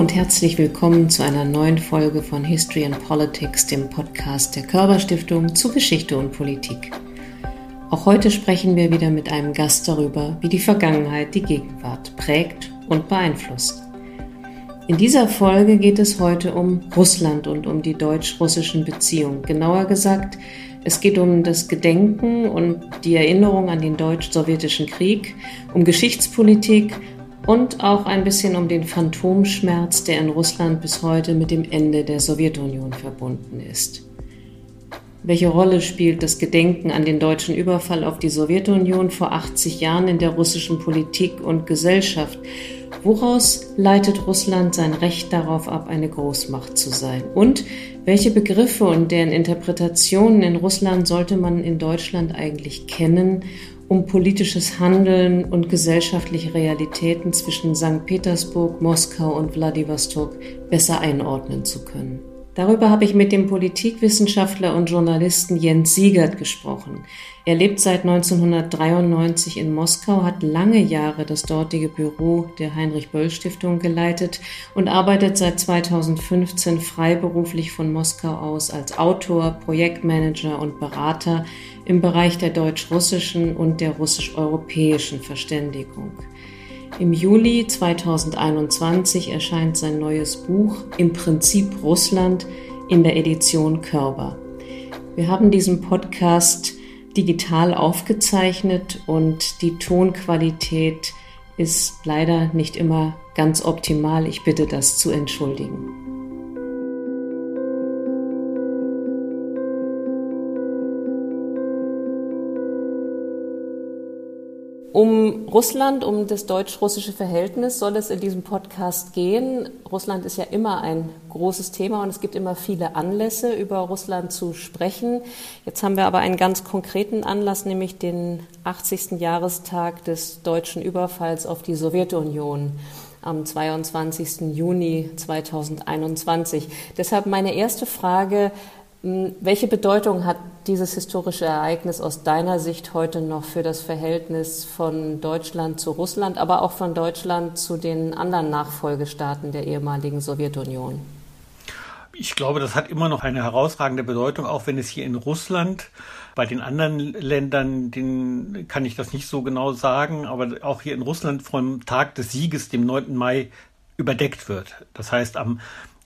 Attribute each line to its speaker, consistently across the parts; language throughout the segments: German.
Speaker 1: und herzlich willkommen zu einer neuen Folge von History and Politics, dem Podcast der Körber Stiftung zu Geschichte und Politik. Auch heute sprechen wir wieder mit einem Gast darüber, wie die Vergangenheit die Gegenwart prägt und beeinflusst. In dieser Folge geht es heute um Russland und um die deutsch-russischen Beziehungen. Genauer gesagt, es geht um das Gedenken und die Erinnerung an den deutsch-sowjetischen Krieg, um Geschichtspolitik und auch ein bisschen um den Phantomschmerz, der in Russland bis heute mit dem Ende der Sowjetunion verbunden ist. Welche Rolle spielt das Gedenken an den deutschen Überfall auf die Sowjetunion vor 80 Jahren in der russischen Politik und Gesellschaft? Woraus leitet Russland sein Recht darauf ab, eine Großmacht zu sein? Und welche Begriffe und deren Interpretationen in Russland sollte man in Deutschland eigentlich kennen, um politisches Handeln und gesellschaftliche Realitäten zwischen St. Petersburg, Moskau und Wladiwostok besser einordnen zu können? Darüber habe ich mit dem Politikwissenschaftler und Journalisten Jens Siegert gesprochen. Er lebt seit 1993 in Moskau, hat lange Jahre das dortige Büro der Heinrich-Böll-Stiftung geleitet und arbeitet seit 2015 freiberuflich von Moskau aus als Autor, Projektmanager und Berater im Bereich der deutsch-russischen und der russisch-europäischen Verständigung. Im Juli 2021 erscheint sein neues Buch Im Prinzip Russland in der Edition Körber. Wir haben diesen Podcast digital aufgezeichnet und die Tonqualität ist leider nicht immer ganz optimal. Ich bitte das zu entschuldigen. Um Russland, um das deutsch-russische Verhältnis soll es in diesem Podcast gehen. Russland ist ja immer ein großes Thema und es gibt immer viele Anlässe, über Russland zu sprechen. Jetzt haben wir aber einen ganz konkreten Anlass, nämlich den 80. Jahrestag des deutschen Überfalls auf die Sowjetunion am 22. Juni 2021. Deshalb meine erste Frage: Welche Bedeutung hat dieses historische Ereignis aus deiner Sicht heute noch für das Verhältnis von Deutschland zu Russland, aber auch von Deutschland zu den anderen Nachfolgestaaten der ehemaligen Sowjetunion?
Speaker 2: Ich glaube, das hat immer noch eine herausragende Bedeutung, auch wenn es hier in Russland, bei den anderen Ländern, denen kann ich das nicht so genau sagen, aber auch hier in Russland vom Tag des Sieges, dem 9. Mai, überdeckt wird. Das heißt, am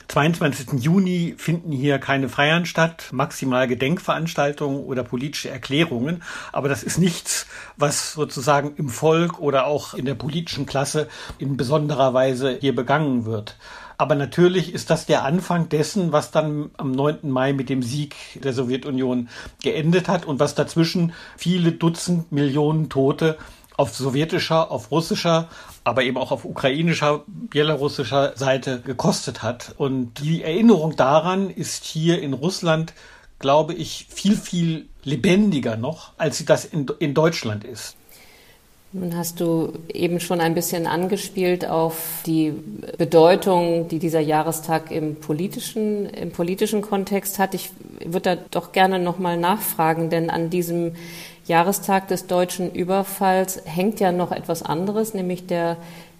Speaker 2: 22. Juni finden hier keine Feiern statt, maximal Gedenkveranstaltungen oder politische Erklärungen. Aber das ist nichts, was sozusagen im Volk oder auch in der politischen Klasse in besonderer Weise hier begangen wird. Aber natürlich ist das der Anfang dessen, was dann am 9. Mai mit dem Sieg der Sowjetunion geendet hat und was dazwischen viele Dutzend Millionen Tote auf sowjetischer, auf russischer, aber eben auch auf ukrainischer, belarussischer Seite gekostet hat. Und die Erinnerung daran ist hier in Russland, glaube ich, viel, viel lebendiger noch, als sie das in Deutschland ist.
Speaker 1: Nun hast du eben schon ein bisschen angespielt auf die Bedeutung, die dieser Jahrestag im politischen Kontext hat. Ich würde da doch gerne nochmal nachfragen, denn an diesem Jahrestag des deutschen Überfalls hängt ja noch etwas anderes, nämlich der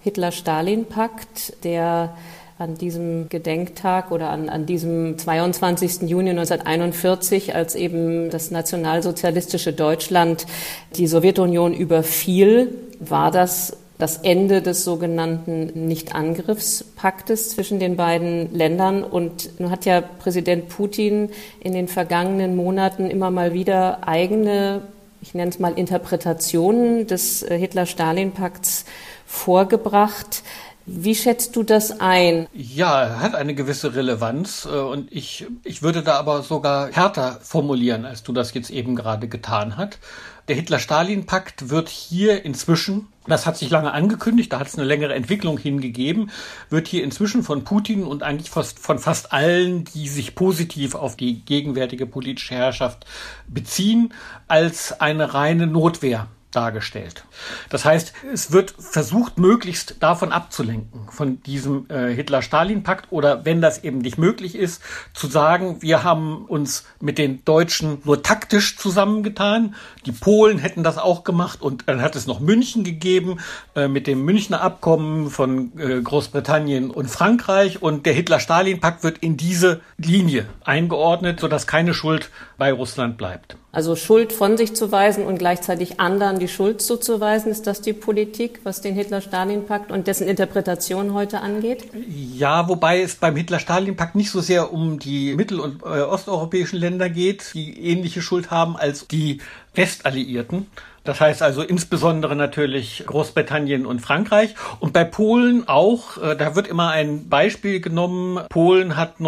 Speaker 1: Hitler-Stalin-Pakt, der an diesem Gedenktag oder an diesem 22. Juni 1941, als eben das nationalsozialistische Deutschland die Sowjetunion überfiel, war das Ende des sogenannten Nichtangriffspaktes zwischen den beiden Ländern. Und nun hat ja Präsident Putin in den vergangenen Monaten immer mal wieder eigene, ich nenne es mal Interpretationen des Hitler-Stalin-Pakts vorgebracht. Wie schätzt du das ein?
Speaker 2: Ja, er hat eine gewisse Relevanz und ich würde da aber sogar härter formulieren, als du das jetzt eben gerade getan hast. Der Hitler-Stalin-Pakt wird hier inzwischen, das hat sich lange angekündigt, da hat es eine längere Entwicklung hingegeben, wird hier inzwischen von Putin und eigentlich von fast allen, die sich positiv auf die gegenwärtige politische Herrschaft beziehen, als eine reine Notwehr dargestellt. Das heißt, es wird versucht, möglichst davon abzulenken, von diesem Hitler-Stalin-Pakt, oder wenn das eben nicht möglich ist, zu sagen, wir haben uns mit den Deutschen nur taktisch zusammengetan. Die Polen hätten das auch gemacht, und dann hat es noch München gegeben mit dem Münchner Abkommen von Großbritannien und Frankreich, und der Hitler-Stalin-Pakt wird in diese Linie eingeordnet, sodass keine Schuld bei Russland bleibt.
Speaker 1: Also Schuld von sich zu weisen und gleichzeitig anderen die Schuld zuzuweisen, ist das die Politik, was den Hitler-Stalin-Pakt und dessen Interpretation heute angeht?
Speaker 2: Ja, wobei es beim Hitler-Stalin-Pakt nicht so sehr um die mittel- und osteuropäischen Länder geht, die ähnliche Schuld haben als die Westalliierten. Das heißt also insbesondere natürlich Großbritannien und Frankreich. Und bei Polen auch, da wird immer ein Beispiel genommen. Polen hat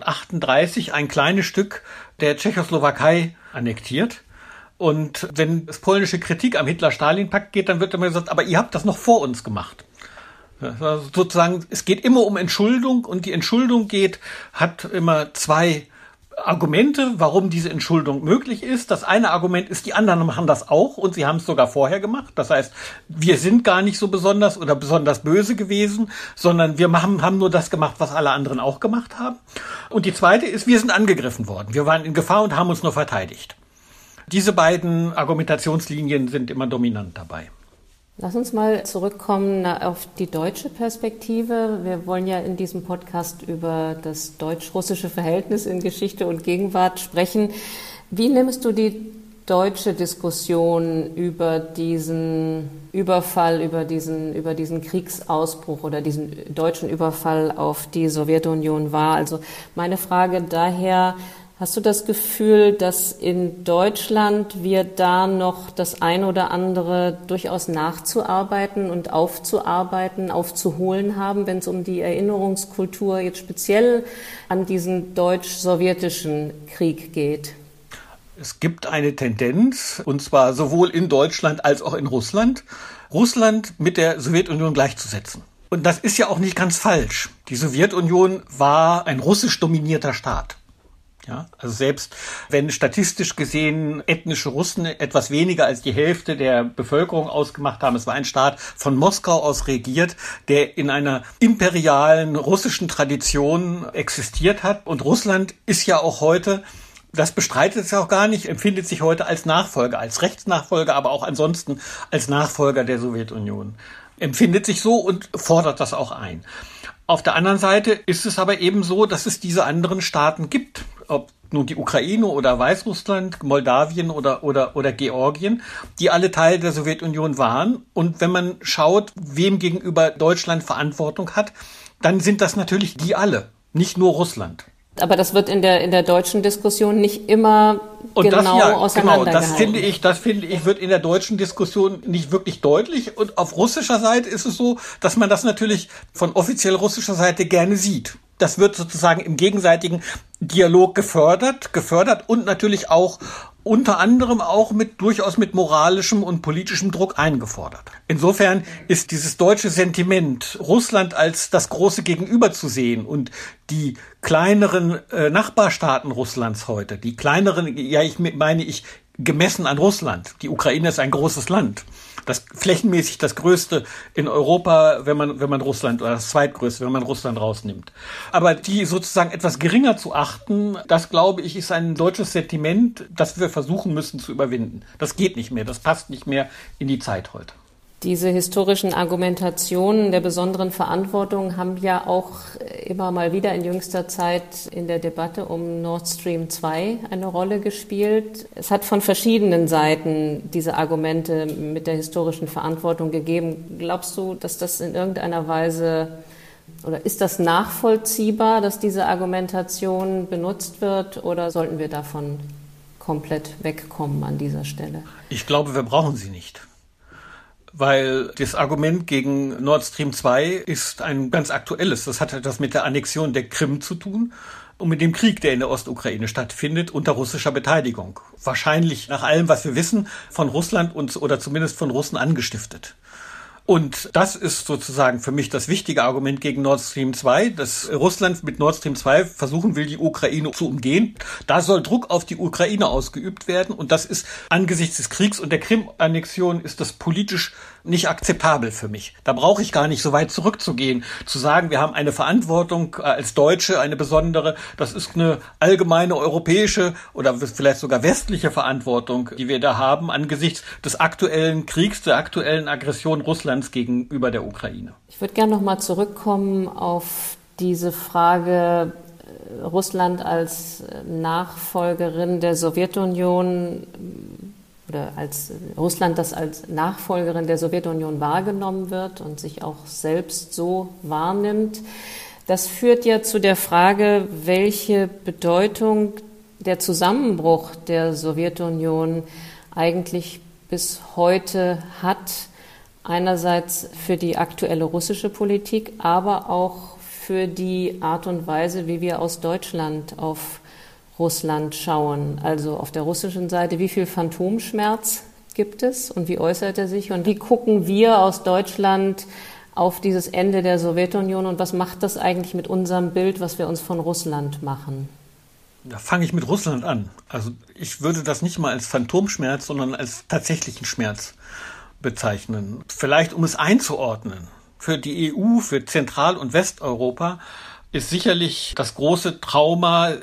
Speaker 2: 1938 ein kleines Stück der Tschechoslowakei annektiert. Und wenn es polnische Kritik am Hitler-Stalin-Pakt geht, dann wird immer gesagt, aber ihr habt das noch vor uns gemacht. Also sozusagen, es geht immer um Entschuldung, und die Entschuldung hat immer zwei Argumente, warum diese Entschuldung möglich ist. Das eine Argument ist, die anderen machen das auch, und sie haben es sogar vorher gemacht. Das heißt, wir sind gar nicht so besonders oder besonders böse gewesen, sondern wir haben nur das gemacht, was alle anderen auch gemacht haben. Und die zweite ist, wir sind angegriffen worden. Wir waren in Gefahr und haben uns nur verteidigt. Diese beiden Argumentationslinien sind immer dominant dabei.
Speaker 1: Lass uns mal zurückkommen auf die deutsche Perspektive. Wir wollen ja in diesem Podcast über das deutsch-russische Verhältnis in Geschichte und Gegenwart sprechen. Wie nimmst du die deutsche Diskussion über diesen Überfall, über diesen Kriegsausbruch oder diesen deutschen Überfall auf die Sowjetunion wahr? Also meine Frage daher: Hast du das Gefühl, dass in Deutschland wir da noch das ein oder andere durchaus nachzuarbeiten und aufzuholen haben, wenn es um die Erinnerungskultur jetzt speziell an diesen deutsch-sowjetischen Krieg geht?
Speaker 2: Es gibt eine Tendenz, und zwar sowohl in Deutschland als auch in Russland mit der Sowjetunion gleichzusetzen. Und das ist ja auch nicht ganz falsch. Die Sowjetunion war ein russisch dominierter Staat. Ja, also selbst wenn statistisch gesehen ethnische Russen etwas weniger als die Hälfte der Bevölkerung ausgemacht haben, es war ein Staat von Moskau aus regiert, der in einer imperialen russischen Tradition existiert hat. Und Russland ist ja auch heute, das bestreitet es ja auch gar nicht, empfindet sich heute als Nachfolger, als Rechtsnachfolger, aber auch ansonsten als Nachfolger der Sowjetunion. Empfindet sich so und fordert das auch ein. Auf der anderen Seite ist es aber eben so, dass es diese anderen Staaten gibt, ob nun die Ukraine oder Weißrussland, Moldawien oder Georgien, die alle Teil der Sowjetunion waren. Und wenn man schaut, wem gegenüber Deutschland Verantwortung hat, dann sind das natürlich die alle, nicht nur Russland.
Speaker 1: Aber das wird in der deutschen Diskussion nicht immer auseinandergehalten.
Speaker 2: Das finde ich, wird in der deutschen Diskussion nicht wirklich deutlich. Und auf russischer Seite ist es so, dass man das natürlich von offiziell russischer Seite gerne sieht. Das wird sozusagen im gegenseitigen Dialog gefördert und natürlich auch unter anderem auch durchaus mit moralischem und politischem Druck eingefordert. Insofern ist dieses deutsche Sentiment, Russland als das große Gegenüber zu sehen und die kleineren Nachbarstaaten Russlands heute, die kleineren, gemessen an Russland. Die Ukraine ist ein großes Land. Das flächenmäßig das größte in Europa, wenn man Russland, oder das zweitgrößte, wenn man Russland rausnimmt. Aber die sozusagen etwas geringer zu achten, das, glaube ich, ist ein deutsches Sentiment, das wir versuchen müssen zu überwinden. Das geht nicht mehr, das passt nicht mehr in die Zeit heute.
Speaker 1: Diese historischen Argumentationen der besonderen Verantwortung haben ja auch immer mal wieder in jüngster Zeit in der Debatte um Nord Stream 2 eine Rolle gespielt. Es hat von verschiedenen Seiten diese Argumente mit der historischen Verantwortung gegeben. Glaubst du, dass das in irgendeiner Weise, oder ist das nachvollziehbar, dass diese Argumentation benutzt wird, oder sollten wir davon komplett wegkommen an dieser Stelle?
Speaker 2: Ich glaube, wir brauchen sie nicht. Weil das Argument gegen Nord Stream 2 ist ein ganz aktuelles. Das hat etwas mit der Annexion der Krim zu tun und mit dem Krieg, der in der Ostukraine stattfindet, unter russischer Beteiligung. Wahrscheinlich nach allem, was wir wissen, von Russland oder zumindest von Russen angestiftet. Und das ist sozusagen für mich das wichtige Argument gegen Nord Stream 2, dass Russland mit Nord Stream 2 versuchen will, die Ukraine zu umgehen. Da soll Druck auf die Ukraine ausgeübt werden. Und das ist angesichts des Kriegs und der Krim-Annexion ist das politisch nicht akzeptabel für mich. Da brauche ich gar nicht so weit zurückzugehen, zu sagen, wir haben eine Verantwortung als Deutsche, eine besondere, das ist eine allgemeine europäische oder vielleicht sogar westliche Verantwortung, die wir da haben angesichts des aktuellen Kriegs, der aktuellen Aggression Russlands gegenüber der Ukraine.
Speaker 1: Ich würde gerne noch mal zurückkommen auf diese Frage Russland als Nachfolgerin der Sowjetunion oder als Russland, das als Nachfolgerin der Sowjetunion wahrgenommen wird und sich auch selbst so wahrnimmt. Das führt ja zu der Frage, welche Bedeutung der Zusammenbruch der Sowjetunion eigentlich bis heute hat. Einerseits für die aktuelle russische Politik, aber auch für die Art und Weise, wie wir aus Deutschland auf Russland schauen. Also auf der russischen Seite, wie viel Phantomschmerz gibt es und wie äußert er sich? Und wie gucken wir aus Deutschland auf dieses Ende der Sowjetunion und was macht das eigentlich mit unserem Bild, was wir uns von Russland machen?
Speaker 2: Da fange ich mit Russland an. Also ich würde das nicht mal als Phantomschmerz, sondern als tatsächlichen Schmerz bezeichnen. Vielleicht um es einzuordnen. Für die EU, für Zentral- und Westeuropa sind sicherlich der große Trauma,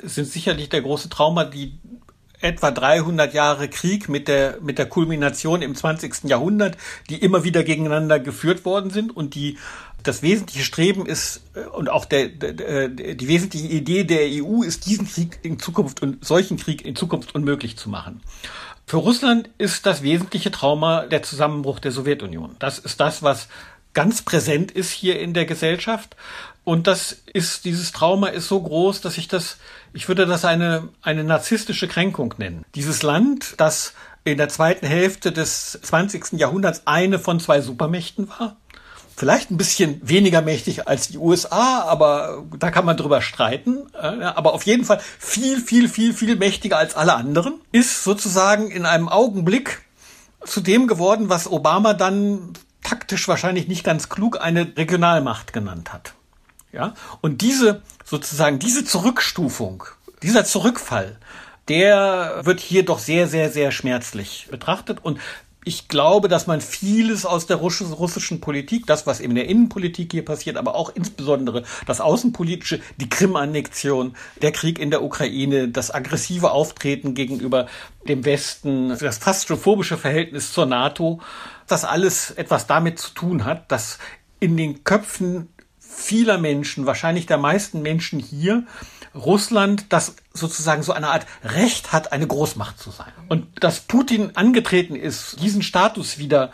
Speaker 2: die etwa 300 Jahre Krieg mit der Kulmination im 20. Jahrhundert, die immer wieder gegeneinander geführt worden sind und das wesentliche Streben ist und auch die wesentliche Idee der EU ist, diesen Krieg in Zukunft und solchen Krieg in Zukunft unmöglich zu machen. Für Russland ist das wesentliche Trauma der Zusammenbruch der Sowjetunion. Das ist das, was ganz präsent ist hier in der Gesellschaft. Und dieses Trauma ist so groß, dass ich würde das eine narzisstische Kränkung nennen. Dieses Land, das in der zweiten Hälfte des 20. Jahrhunderts eine von zwei Supermächten war, vielleicht ein bisschen weniger mächtig als die USA, aber da kann man drüber streiten, aber auf jeden Fall viel, viel, viel, viel mächtiger als alle anderen, ist sozusagen in einem Augenblick zu dem geworden, was Obama dann taktisch wahrscheinlich nicht ganz klug eine Regionalmacht genannt hat. Ja? Und diese Zurückstufung, dieser Zurückfall, der wird hier doch sehr, sehr, sehr schmerzlich betrachtet. Und ich glaube, dass man vieles aus der russischen Politik, das, was in der Innenpolitik hier passiert, aber auch insbesondere das Außenpolitische, die Krim-Annexion, der Krieg in der Ukraine, das aggressive Auftreten gegenüber dem Westen, das fast schon phobische Verhältnis zur NATO, das alles etwas damit zu tun hat, dass in den Köpfen vieler Menschen, wahrscheinlich der meisten Menschen hier, Russland, das sozusagen so eine Art Recht hat, eine Großmacht zu sein. Und dass Putin angetreten ist, diesen Status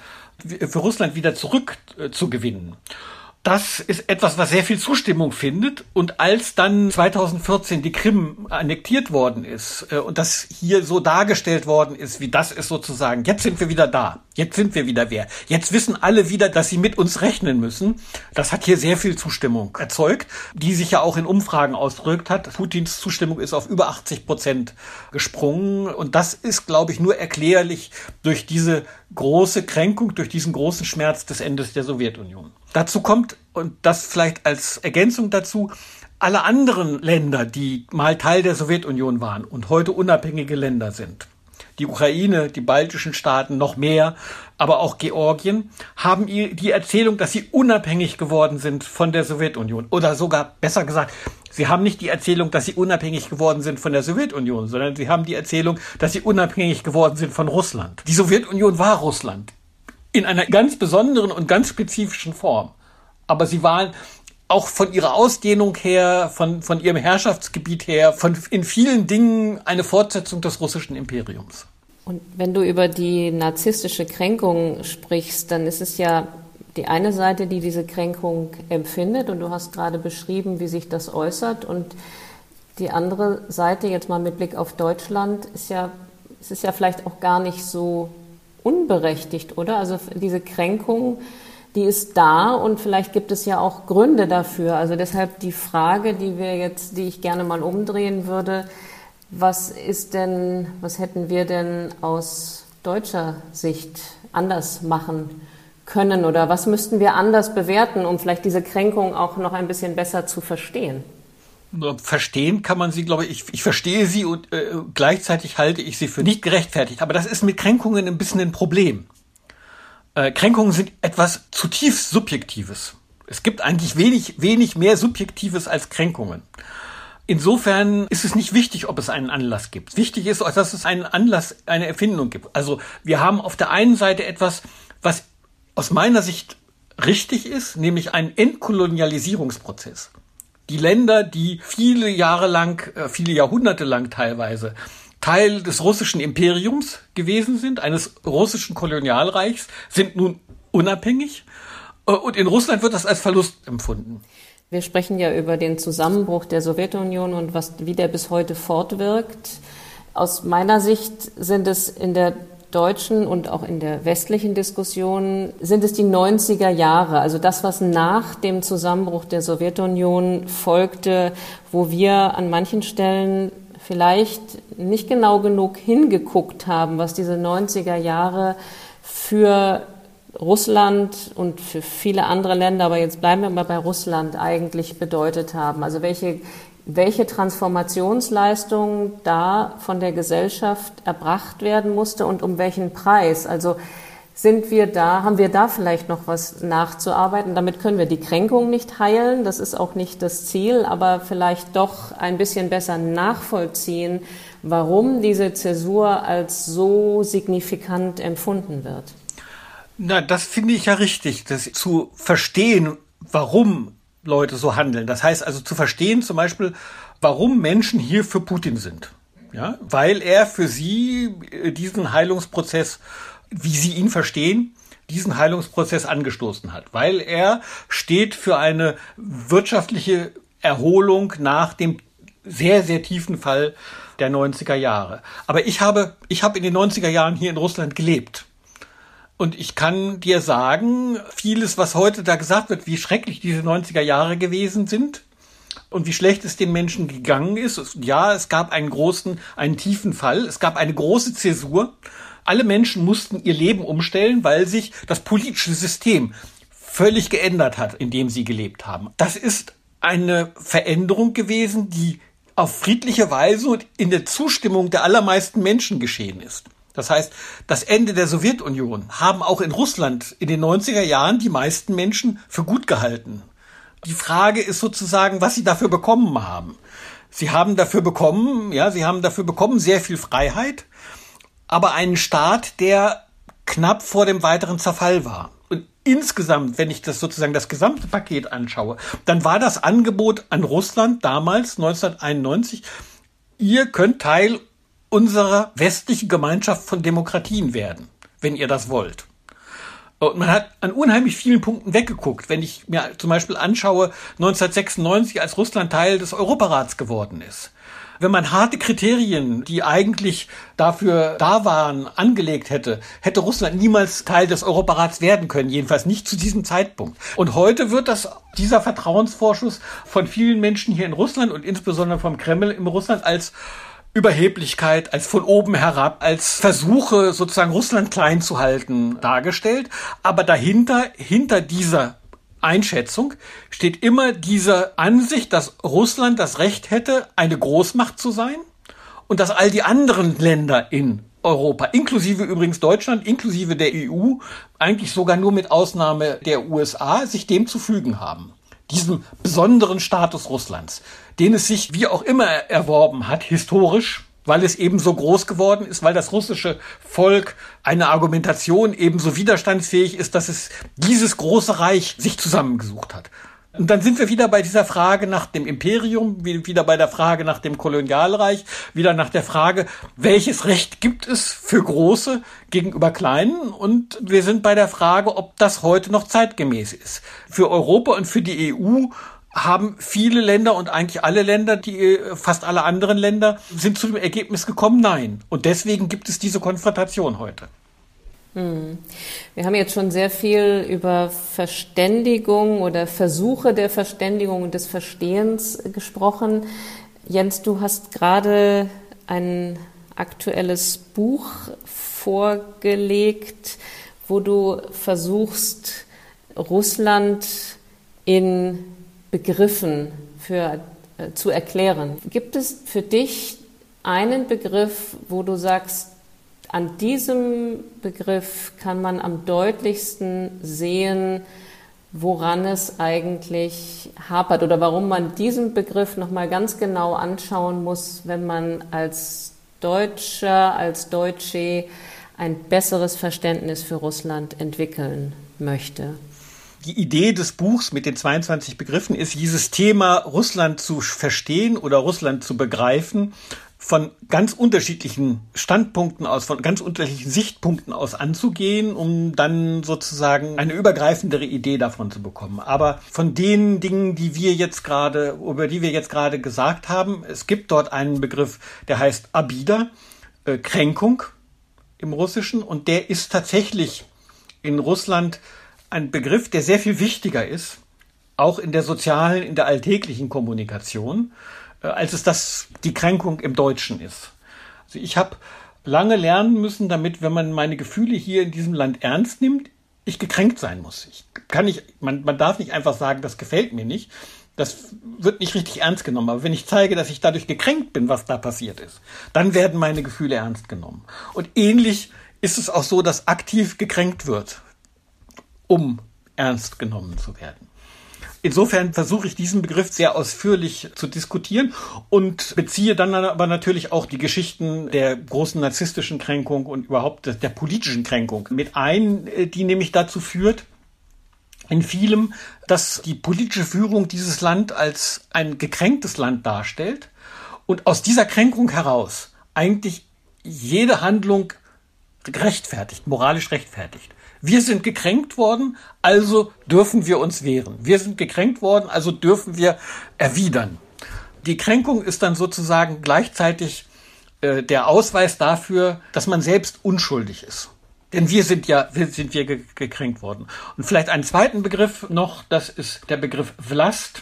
Speaker 2: für Russland wieder zurückzugewinnen. Das ist etwas, was sehr viel Zustimmung findet. Und als dann 2014 die Krim annektiert worden ist und das hier so dargestellt worden ist, wie das ist sozusagen, jetzt sind wir wieder da, jetzt sind wir wieder wer. Jetzt wissen alle wieder, dass sie mit uns rechnen müssen. Das hat hier sehr viel Zustimmung erzeugt, die sich ja auch in Umfragen ausgedrückt hat. Putins Zustimmung ist auf über 80% gesprungen. Und das ist, glaube ich, nur erklärlich durch diese große Kränkung, durch diesen großen Schmerz des Endes der Sowjetunion. Dazu kommt, und das vielleicht als Ergänzung dazu, alle anderen Länder, die mal Teil der Sowjetunion waren und heute unabhängige Länder sind. Die Ukraine, die baltischen Staaten, noch mehr, aber auch Georgien, haben die Erzählung, dass sie unabhängig geworden sind von der Sowjetunion. Oder sogar, besser gesagt, sie haben nicht die Erzählung, dass sie unabhängig geworden sind von der Sowjetunion, sondern sie haben die Erzählung, dass sie unabhängig geworden sind von Russland. Die Sowjetunion war Russland. In einer ganz besonderen und ganz spezifischen Form. Aber sie waren auch von ihrer Ausdehnung her, von ihrem Herrschaftsgebiet her, in vielen Dingen eine Fortsetzung des russischen Imperiums.
Speaker 1: Und wenn du über die narzisstische Kränkung sprichst, dann ist es ja die eine Seite, die diese Kränkung empfindet. Und du hast gerade beschrieben, wie sich das äußert. Und die andere Seite, jetzt mal mit Blick auf Deutschland, es ist ja vielleicht auch gar nicht so unberechtigt, oder? Also diese Kränkung, die ist da und vielleicht gibt es ja auch Gründe dafür. Also deshalb die Frage, die ich gerne mal umdrehen würde, was hätten wir denn aus deutscher Sicht anders machen können oder was müssten wir anders bewerten, um vielleicht diese Kränkung auch noch ein bisschen besser zu verstehen?
Speaker 2: Verstehen kann man sie, glaube ich. Ich verstehe sie und gleichzeitig halte ich sie für nicht gerechtfertigt. Aber das ist mit Kränkungen ein bisschen ein Problem. Kränkungen sind etwas zutiefst Subjektives. Es gibt eigentlich wenig mehr Subjektives als Kränkungen. Insofern ist es nicht wichtig, ob es einen Anlass gibt. Wichtig ist, dass es einen Anlass, eine Erfindung gibt. Also wir haben auf der einen Seite etwas, was aus meiner Sicht richtig ist, nämlich einen Entkolonialisierungsprozess. Die Länder, die viele Jahrhunderte lang teilweise Teil des russischen Imperiums gewesen sind, eines russischen Kolonialreichs, sind nun unabhängig. Und in Russland wird das als Verlust empfunden.
Speaker 1: Wir sprechen ja über den Zusammenbruch der Sowjetunion und wie der bis heute fortwirkt. Aus meiner Sicht sind es in der deutschen und auch in der westlichen Diskussion sind es die 90er Jahre, also das, was nach dem Zusammenbruch der Sowjetunion folgte, wo wir an manchen Stellen vielleicht nicht genau genug hingeguckt haben, was diese 90er Jahre für Russland und für viele andere Länder, aber jetzt bleiben wir mal bei Russland, eigentlich bedeutet haben. Also welche Transformationsleistung da von der Gesellschaft erbracht werden musste und um welchen Preis. Also haben wir da vielleicht noch was nachzuarbeiten? Damit können wir die Kränkung nicht heilen, das ist auch nicht das Ziel, aber vielleicht doch ein bisschen besser nachvollziehen, warum diese Zäsur als so signifikant empfunden wird.
Speaker 2: Na, das finde ich ja richtig, das zu verstehen, warum Leute so handeln. Das heißt also zu verstehen zum Beispiel, warum Menschen hier für Putin sind. Ja, weil er für sie diesen Heilungsprozess, wie sie ihn verstehen, diesen Heilungsprozess angestoßen hat. Weil er steht für eine wirtschaftliche Erholung nach dem sehr, sehr tiefen Fall der 90er Jahre. Aber ich habe in den 90er Jahren hier in Russland gelebt. Und ich kann dir sagen, vieles, was heute da gesagt wird, wie schrecklich diese 90er Jahre gewesen sind und wie schlecht es den Menschen gegangen ist. Ja, es gab einen tiefen Fall. Es gab eine große Zäsur. Alle Menschen mussten ihr Leben umstellen, weil sich das politische System völlig geändert hat, in dem sie gelebt haben. Das ist eine Veränderung gewesen, die auf friedliche Weise und in der Zustimmung der allermeisten Menschen geschehen ist. Das heißt, das Ende der Sowjetunion haben auch in Russland in den 90er Jahren die meisten Menschen für gut gehalten. Die Frage ist sozusagen, was sie dafür bekommen haben. Sie haben dafür bekommen sehr viel Freiheit, aber einen Staat, der knapp vor dem weiteren Zerfall war. Und insgesamt, wenn ich das gesamte Paket anschaue, dann war das Angebot an Russland damals, 1991, ihr könnt Teil unserer westlichen Gemeinschaft von Demokratien werden, wenn ihr das wollt. Und man hat an unheimlich vielen Punkten weggeguckt. Wenn ich mir zum Beispiel anschaue, 1996, als Russland Teil des Europarats geworden ist. Wenn man harte Kriterien, die eigentlich dafür da waren, angelegt hätte Russland niemals Teil des Europarats werden können, jedenfalls nicht zu diesem Zeitpunkt. Und heute wird dieser Vertrauensvorschuss von vielen Menschen hier in Russland und insbesondere vom Kreml in Russland als Überheblichkeit, als von oben herab, als Versuche, sozusagen Russland klein zu halten, dargestellt. Aber hinter dieser Einschätzung steht immer diese Ansicht, dass Russland das Recht hätte, eine Großmacht zu sein und dass all die anderen Länder in Europa, inklusive übrigens Deutschland, inklusive der EU, eigentlich sogar nur mit Ausnahme der USA, sich dem zu fügen haben. Diesem besonderen Status Russlands, den es sich wie auch immer erworben hat, historisch, weil es eben so groß geworden ist, weil das russische Volk eine Argumentation eben so widerstandsfähig ist, dass es dieses große Reich sich zusammengesucht hat. Und dann sind wir wieder bei dieser Frage nach dem Imperium, wieder bei der Frage nach dem Kolonialreich, wieder nach der Frage, welches Recht gibt es für Große gegenüber Kleinen? Und wir sind bei der Frage, ob das heute noch zeitgemäß ist. Für Europa und für die EU haben viele Länder und eigentlich alle Länder, fast alle anderen Länder, sind zu dem Ergebnis gekommen, nein. Und deswegen gibt es diese Konfrontation heute.
Speaker 1: Wir haben jetzt schon sehr viel über Verständigung oder Versuche der Verständigung und des Verstehens gesprochen. Jens, du hast gerade ein aktuelles Buch vorgelegt, wo du versuchst, Russland in Begriffen zu erklären. Gibt es für dich einen Begriff, wo du sagst, an diesem Begriff kann man am deutlichsten sehen, woran es eigentlich hapert oder warum man diesen Begriff nochmal ganz genau anschauen muss, wenn man als Deutscher, als Deutsche ein besseres Verständnis für Russland entwickeln möchte?
Speaker 2: Die Idee des Buchs mit den 22 Begriffen ist, dieses Thema Russland zu verstehen oder Russland zu begreifen, von ganz unterschiedlichen Standpunkten aus, von ganz unterschiedlichen Sichtpunkten aus anzugehen, um dann sozusagen eine übergreifendere Idee davon zu bekommen. Aber von den Dingen, über die wir jetzt gerade gesagt haben, es gibt dort einen Begriff, der heißt Abida, Kränkung im Russischen, und der ist tatsächlich in Russland ein Begriff, der sehr viel wichtiger ist, auch in der sozialen, in der alltäglichen Kommunikation, als es die Kränkung im Deutschen ist. Also ich habe lange lernen müssen, damit, wenn man meine Gefühle hier in diesem Land ernst nimmt, ich gekränkt sein muss. Man darf nicht einfach sagen, das gefällt mir nicht. Das wird nicht richtig ernst genommen. Aber wenn ich zeige, dass ich dadurch gekränkt bin, was da passiert ist, dann werden meine Gefühle ernst genommen. Und ähnlich ist es auch so, dass aktiv gekränkt wird, um ernst genommen zu werden. Insofern versuche ich diesen Begriff sehr ausführlich zu diskutieren und beziehe dann aber natürlich auch die Geschichten der großen narzisstischen Kränkung und überhaupt der politischen Kränkung mit ein, die nämlich dazu führt, in vielem, dass die politische Führung dieses Land als ein gekränktes Land darstellt und aus dieser Kränkung heraus eigentlich jede Handlung rechtfertigt, moralisch rechtfertigt. Wir sind gekränkt worden, also dürfen wir uns wehren. Wir sind gekränkt worden, also dürfen wir erwidern. Die Kränkung ist dann sozusagen gleichzeitig der Ausweis dafür, dass man selbst unschuldig ist. Denn wir sind gekränkt worden. Und vielleicht einen zweiten Begriff noch, das ist der Begriff Vlast,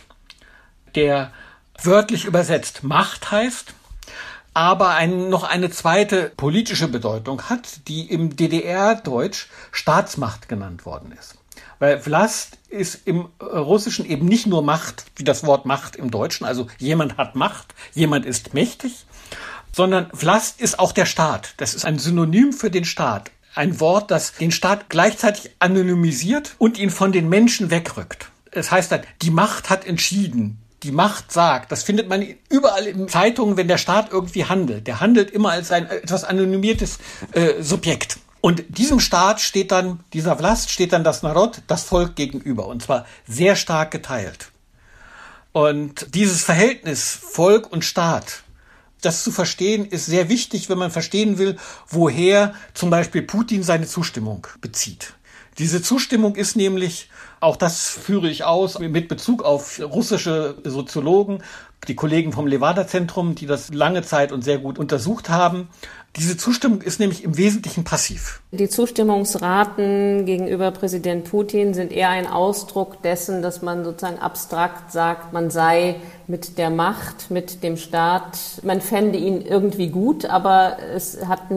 Speaker 2: der wörtlich übersetzt Macht heißt, aber noch eine zweite politische Bedeutung hat, die im DDR-Deutsch Staatsmacht genannt worden ist. Weil Vlast ist im Russischen eben nicht nur Macht, wie das Wort Macht im Deutschen, also jemand hat Macht, jemand ist mächtig, sondern Vlast ist auch der Staat. Das ist ein Synonym für den Staat. Ein Wort, das den Staat gleichzeitig anonymisiert und ihn von den Menschen wegrückt. Es heißt dann, die Macht hat entschieden. Die Macht sagt, das findet man überall in Zeitungen, wenn der Staat irgendwie handelt. Der handelt immer als ein etwas anonymiertes Subjekt. Und diesem Staat dieser Vlast steht dann das Narod, das Volk gegenüber. Und zwar sehr stark geteilt. Und dieses Verhältnis Volk und Staat, das zu verstehen, ist sehr wichtig, wenn man verstehen will, woher zum Beispiel Putin seine Zustimmung bezieht. Diese Zustimmung ist nämlich, auch das führe ich aus, mit Bezug auf russische Soziologen, die Kollegen vom Levada-Zentrum, die das lange Zeit und sehr gut untersucht haben. Diese Zustimmung ist nämlich im Wesentlichen passiv.
Speaker 1: Die Zustimmungsraten gegenüber Präsident Putin sind eher ein Ausdruck dessen, dass man sozusagen abstrakt sagt, man sei mit der Macht, mit dem Staat, man fände ihn irgendwie gut, aber es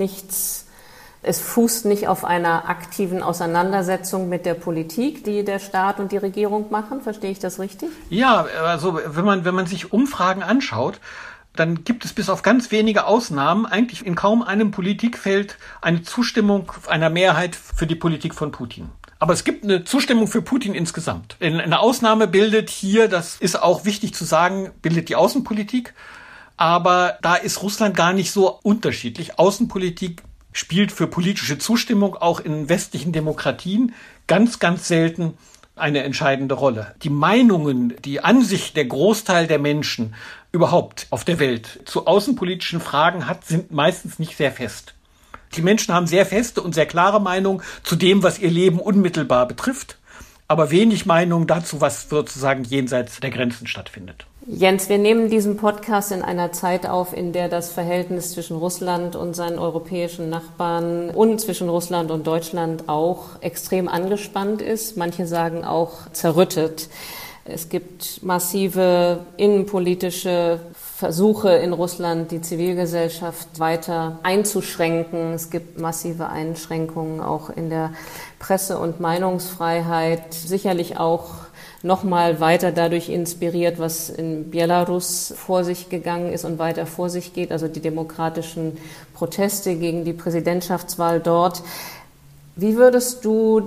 Speaker 1: fußt nicht auf einer aktiven Auseinandersetzung mit der Politik, die der Staat und die Regierung machen. Verstehe ich das richtig?
Speaker 2: Ja, also wenn man sich Umfragen anschaut, dann gibt es bis auf ganz wenige Ausnahmen eigentlich in kaum einem Politikfeld eine Zustimmung einer Mehrheit für die Politik von Putin. Aber es gibt eine Zustimmung für Putin insgesamt. Eine Ausnahme bildet hier, das ist auch wichtig zu sagen, bildet die Außenpolitik. Aber da ist Russland gar nicht so unterschiedlich. Außenpolitik spielt für politische Zustimmung auch in westlichen Demokratien ganz, ganz selten eine entscheidende Rolle. Die Meinungen, die Ansicht der Großteil der Menschen überhaupt auf der Welt zu außenpolitischen Fragen hat, sind meistens nicht sehr fest. Die Menschen haben sehr feste und sehr klare Meinungen zu dem, was ihr Leben unmittelbar betrifft, aber wenig Meinung dazu, was sozusagen jenseits der Grenzen stattfindet.
Speaker 1: Jens, wir nehmen diesen Podcast in einer Zeit auf, in der das Verhältnis zwischen Russland und seinen europäischen Nachbarn und zwischen Russland und Deutschland auch extrem angespannt ist. Manche sagen auch zerrüttet. Es gibt massive innenpolitische Versuche in Russland, die Zivilgesellschaft weiter einzuschränken. Es gibt massive Einschränkungen auch in der Presse- und Meinungsfreiheit. Sicherlich auch nochmal weiter dadurch inspiriert, was in Belarus vor sich gegangen ist und weiter vor sich geht, also die demokratischen Proteste gegen die Präsidentschaftswahl dort. Wie würdest du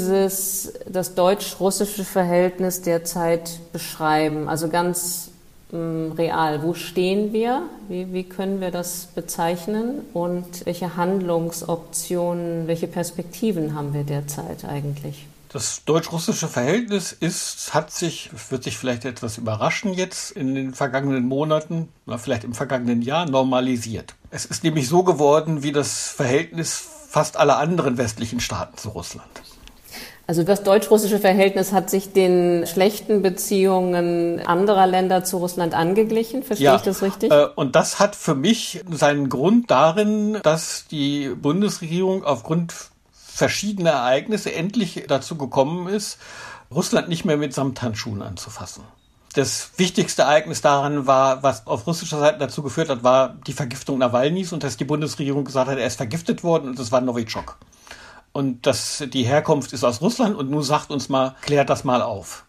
Speaker 1: das deutsch-russische Verhältnis derzeit beschreiben? Also ganz real, wo stehen wir? Wie können wir das bezeichnen? Und welche Handlungsoptionen, welche Perspektiven haben wir derzeit eigentlich?
Speaker 2: Das deutsch-russische Verhältnis wird sich vielleicht etwas überraschen jetzt in den vergangenen Monaten, oder vielleicht im vergangenen Jahr normalisiert. Es ist nämlich so geworden wie das Verhältnis fast aller anderen westlichen Staaten zu Russland.
Speaker 1: Also das deutsch-russische Verhältnis hat sich den schlechten Beziehungen anderer Länder zu Russland angeglichen, verstehe ich das richtig?
Speaker 2: Und das hat für mich seinen Grund darin, dass die Bundesregierung aufgrund verschiedener Ereignisse endlich dazu gekommen ist, Russland nicht mehr mit Samthandschuhen anzufassen. Das wichtigste Ereignis daran war, was auf russischer Seite dazu geführt hat, war die Vergiftung Nawalnys und dass die Bundesregierung gesagt hat, er ist vergiftet worden und das war Novichok. Und die Herkunft ist aus Russland und nun sagt uns mal, klärt das mal auf.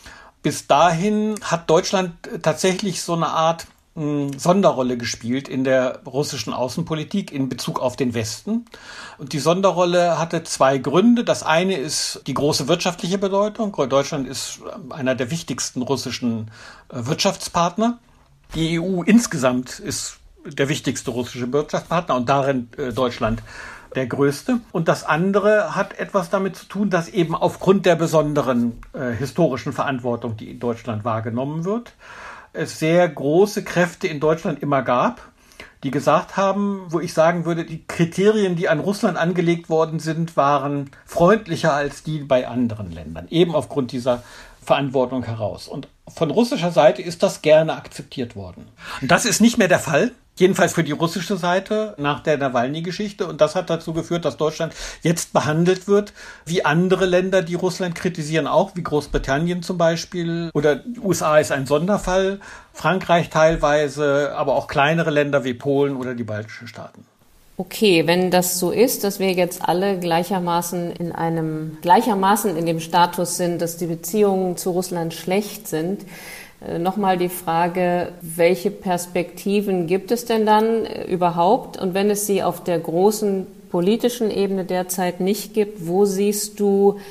Speaker 2: Bis dahin hat Deutschland tatsächlich so eine Art Sonderrolle gespielt in der russischen Außenpolitik in Bezug auf den Westen. Und die Sonderrolle hatte zwei Gründe. Das eine ist die große wirtschaftliche Bedeutung. Deutschland ist einer der wichtigsten russischen Wirtschaftspartner. Die EU insgesamt ist der wichtigste russische Wirtschaftspartner und darin Deutschland der größte. Und das andere hat etwas damit zu tun, dass eben aufgrund der besonderen historischen Verantwortung, die in Deutschland wahrgenommen wird, es sehr große Kräfte in Deutschland immer gab, die gesagt haben, wo ich sagen würde, die Kriterien, die an Russland angelegt worden sind, waren freundlicher als die bei anderen Ländern, eben aufgrund dieser Verantwortung heraus. Und von russischer Seite ist das gerne akzeptiert worden. Und das ist nicht mehr der Fall. Jedenfalls für die russische Seite nach der Nawalny-Geschichte. Und das hat dazu geführt, dass Deutschland jetzt behandelt wird wie andere Länder, die Russland kritisieren, auch wie Großbritannien zum Beispiel. Oder die USA ist ein Sonderfall, Frankreich teilweise, aber auch kleinere Länder wie Polen oder die baltischen Staaten.
Speaker 1: Okay, wenn das so ist, dass wir jetzt alle gleichermaßen in dem Status sind, dass die Beziehungen zu Russland schlecht sind, nochmal die Frage, welche Perspektiven gibt es denn dann überhaupt? Und wenn es sie auf der großen politischen Ebene derzeit nicht gibt, wo siehst du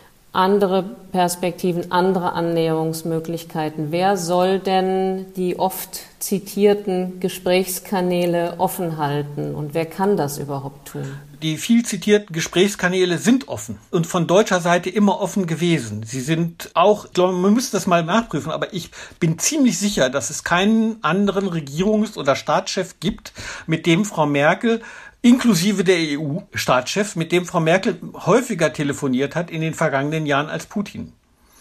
Speaker 1: andere Perspektiven, andere Annäherungsmöglichkeiten? Wer soll denn die oft zitierten Gesprächskanäle offen halten und wer kann das überhaupt tun?
Speaker 2: Die viel zitierten Gesprächskanäle sind offen und von deutscher Seite immer offen gewesen. Sie sind auch, ich glaube, man müsste das mal nachprüfen, aber ich bin ziemlich sicher, dass es keinen anderen Regierungs- oder Staatschef gibt, mit dem Frau Merkel inklusive der EU-Staatschef, mit dem Frau Merkel häufiger telefoniert hat in den vergangenen Jahren als Putin.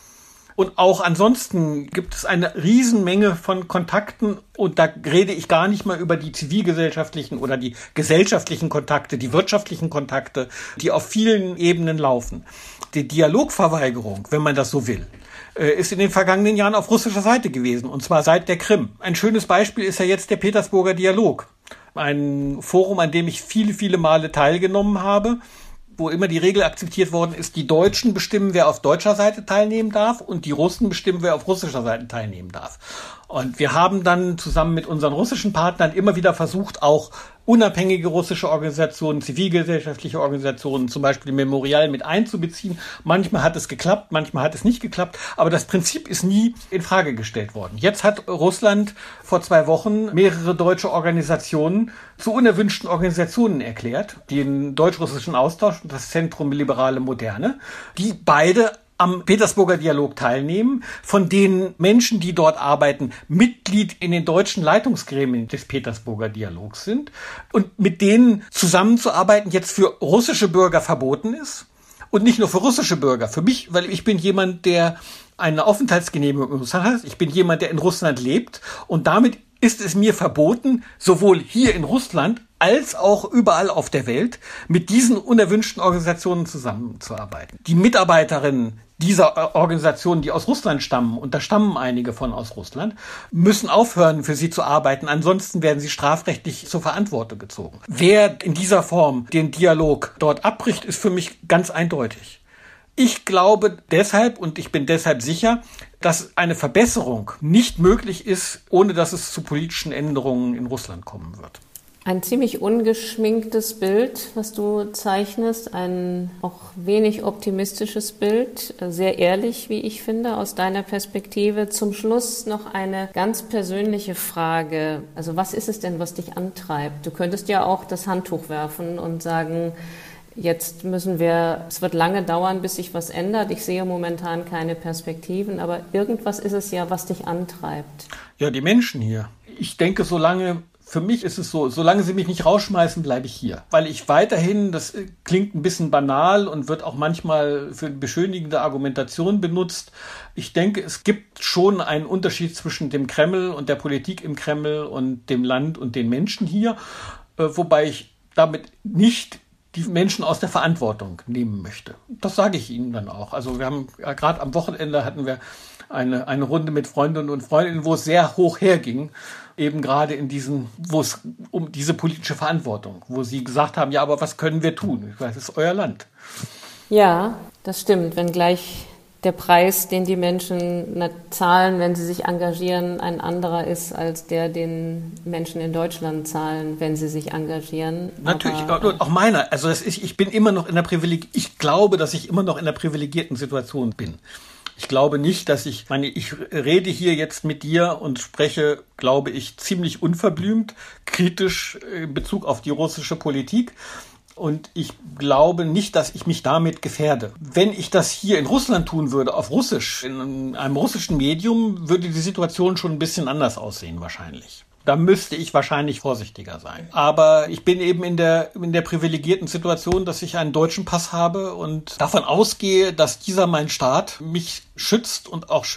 Speaker 2: Und auch ansonsten gibt es eine Riesenmenge von Kontakten und da rede ich gar nicht mal über die zivilgesellschaftlichen oder die gesellschaftlichen Kontakte, die wirtschaftlichen Kontakte, die auf vielen Ebenen laufen. Die Dialogverweigerung, wenn man das so will, ist in den vergangenen Jahren auf russischer Seite gewesen und zwar seit der Krim. Ein schönes Beispiel ist ja jetzt der Petersburger Dialog. Ein Forum, an dem ich viele, viele Male teilgenommen habe, wo immer die Regel akzeptiert worden ist, die Deutschen bestimmen, wer auf deutscher Seite teilnehmen darf und die Russen bestimmen, wer auf russischer Seite teilnehmen darf. Und wir haben dann zusammen mit unseren russischen Partnern immer wieder versucht, auch unabhängige russische Organisationen, zivilgesellschaftliche Organisationen, zum Beispiel Memorial mit einzubeziehen. Manchmal hat es geklappt, manchmal hat es nicht geklappt, aber das Prinzip ist nie in Frage gestellt worden. Jetzt hat Russland vor 2 Wochen mehrere deutsche Organisationen zu unerwünschten Organisationen erklärt, den deutsch-russischen Austausch und das Zentrum Liberale Moderne, die beide am Petersburger Dialog teilnehmen, von denen Menschen, die dort arbeiten, Mitglied in den deutschen Leitungsgremien des Petersburger Dialogs sind und mit denen zusammenzuarbeiten jetzt für russische Bürger verboten ist und nicht nur für russische Bürger, für mich, weil ich bin jemand, der eine Aufenthaltsgenehmigung in Russland hat, ich bin jemand, der in Russland lebt und damit ist es mir verboten, sowohl hier in Russland als auch überall auf der Welt mit diesen unerwünschten Organisationen zusammenzuarbeiten. Die Mitarbeiterinnen dieser Organisationen, die aus Russland stammen, und da stammen einige von aus Russland, müssen aufhören, für sie zu arbeiten. Ansonsten werden sie strafrechtlich zur Verantwortung gezogen. Wer in dieser Form den Dialog dort abbricht, ist für mich ganz eindeutig. Ich glaube deshalb, und ich bin deshalb sicher, dass eine Verbesserung nicht möglich ist, ohne dass es zu politischen Änderungen in Russland kommen wird.
Speaker 1: Ein ziemlich ungeschminktes Bild, was du zeichnest, ein auch wenig optimistisches Bild, sehr ehrlich, wie ich finde, aus deiner Perspektive. Zum Schluss noch eine ganz persönliche Frage. Also was ist es denn, was dich antreibt? Du könntest ja auch das Handtuch werfen und sagen, jetzt es wird lange dauern, bis sich was ändert. Ich sehe momentan keine Perspektiven, aber irgendwas ist es ja, was dich antreibt.
Speaker 2: Ja, die Menschen hier. Ich denke, für mich ist es so, solange sie mich nicht rausschmeißen, bleibe ich hier. Weil ich weiterhin, das klingt ein bisschen banal und wird auch manchmal für beschönigende Argumentation benutzt. Ich denke, es gibt schon einen Unterschied zwischen dem Kreml und der Politik im Kreml und dem Land und den Menschen hier, wobei ich damit nicht die Menschen aus der Verantwortung nehmen möchte. Das sage ich Ihnen dann auch. Also wir haben gerade am Wochenende hatten wir eine Runde mit Freundinnen und Freundinnen, wo es sehr hoch herging, eben gerade wo es um diese politische Verantwortung, wo sie gesagt haben, ja, aber was können wir tun? Ich weiß, das ist euer Land.
Speaker 1: Ja, das stimmt, wenngleich der Preis, den die Menschen zahlen, wenn sie sich engagieren, ein anderer ist als der, den Menschen in Deutschland zahlen, wenn sie sich engagieren.
Speaker 2: Natürlich, auch meiner. Also ich bin immer noch ich glaube, dass ich immer noch in einer privilegierten Situation bin. Ich glaube nicht, ich rede hier jetzt mit dir und spreche, glaube ich, ziemlich unverblümt, kritisch in Bezug auf die russische Politik. Und ich glaube nicht, dass ich mich damit gefährde. Wenn ich das hier in Russland tun würde, auf Russisch, in einem russischen Medium, würde die Situation schon ein bisschen anders aussehen wahrscheinlich. Da müsste ich wahrscheinlich vorsichtiger sein. Aber ich bin eben in der privilegierten Situation, dass ich einen deutschen Pass habe und davon ausgehe, dass mein Staat mich schützt und auch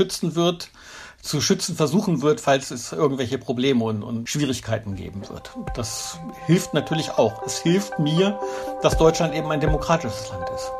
Speaker 2: zu schützen versuchen wird, falls es irgendwelche Probleme und Schwierigkeiten geben wird. Das hilft natürlich auch. Es hilft mir, dass Deutschland eben ein demokratisches Land ist.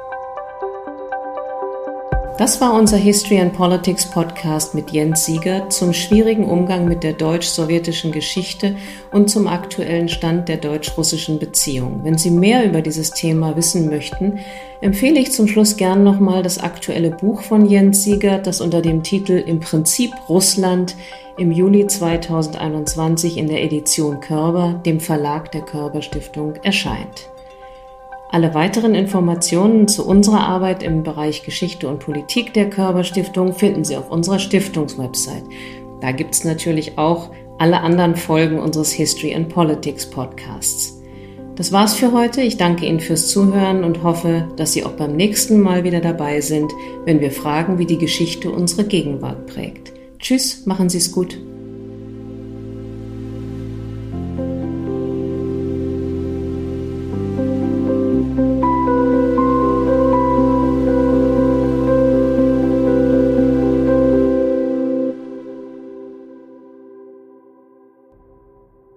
Speaker 1: Das war unser History and Politics Podcast mit Jens Siegert zum schwierigen Umgang mit der deutsch-sowjetischen Geschichte und zum aktuellen Stand der deutsch-russischen Beziehung. Wenn Sie mehr über dieses Thema wissen möchten, empfehle ich zum Schluss gern nochmal das aktuelle Buch von Jens Siegert, das unter dem Titel Im Prinzip Russland im Juli 2021 in der Edition Körber, dem Verlag der Körber Stiftung, erscheint. Alle weiteren Informationen zu unserer Arbeit im Bereich Geschichte und Politik der Körber Stiftung finden Sie auf unserer Stiftungswebsite. Da gibt es natürlich auch alle anderen Folgen unseres History and Politics Podcasts. Das war's für heute. Ich danke Ihnen fürs Zuhören und hoffe, dass Sie auch beim nächsten Mal wieder dabei sind, wenn wir fragen, wie die Geschichte unsere Gegenwart prägt. Tschüss, machen Sie es gut.